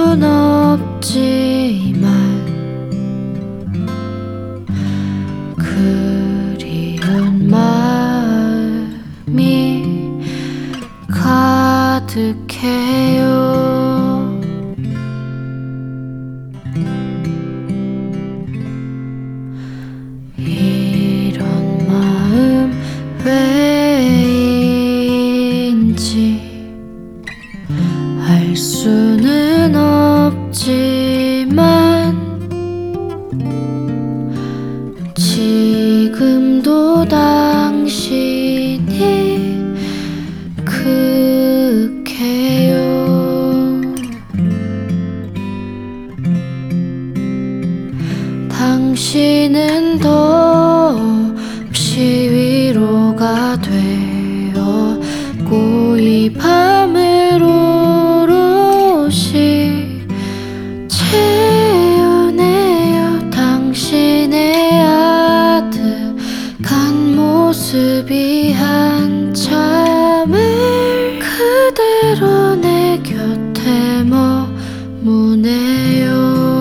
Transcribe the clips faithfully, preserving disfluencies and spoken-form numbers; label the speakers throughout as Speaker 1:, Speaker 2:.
Speaker 1: 순 없지만 그리운 마음이 가득해요. 이런 마음 왜인지 알 수는 없지만 지금도 당신이 극해요. 당신은 더없이 위로가 되었고 이 밤을 오롯이 채우네요. 당신의 아득한 모습이 한참을 그대로 내 곁에 머무네요.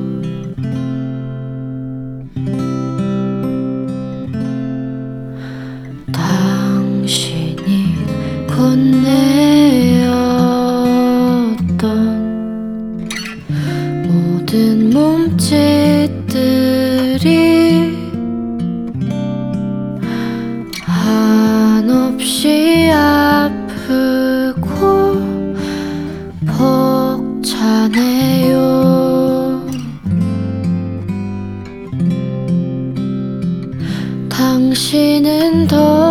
Speaker 1: 당신이 건네었던 모든 몸짓들이 한없이 아프고 벅차네요. 당신은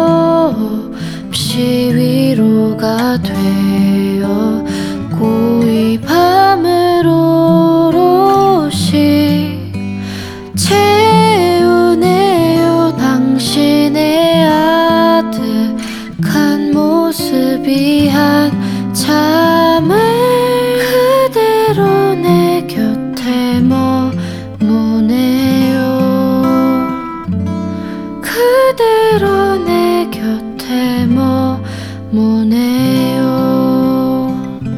Speaker 1: 더없이 위로가 되었고 이 밤을 오롯이 채우네요. 당신의 아득한 모습이 한참을 그대로 내 곁에 머무네요. 그대로 내 곁에 머무네요.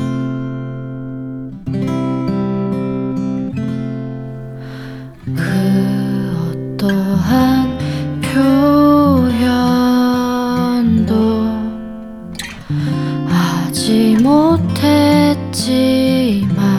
Speaker 1: 그 어떠한 표현도 하지 못했지만